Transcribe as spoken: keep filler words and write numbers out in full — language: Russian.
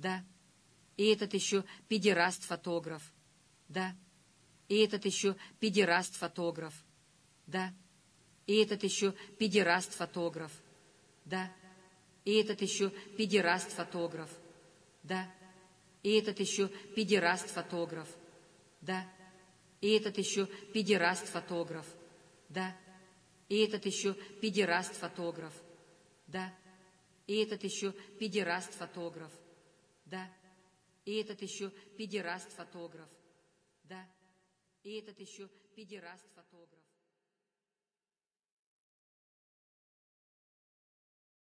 Да. И этот еще педераст-фотограф. Да. И этот еще педераст-фотограф. Да. И этот еще педераст-фотограф. Да. И этот еще педераст-фотограф. Да. И этот еще педераст-фотограф. Да. И этот еще педераст-фотограф. Да. И этот еще педераст-фотограф. Да. И этот еще педераст-фотограф. Да. И этот еще педераст-фотограф. Да. И этот еще педераст-фотограф.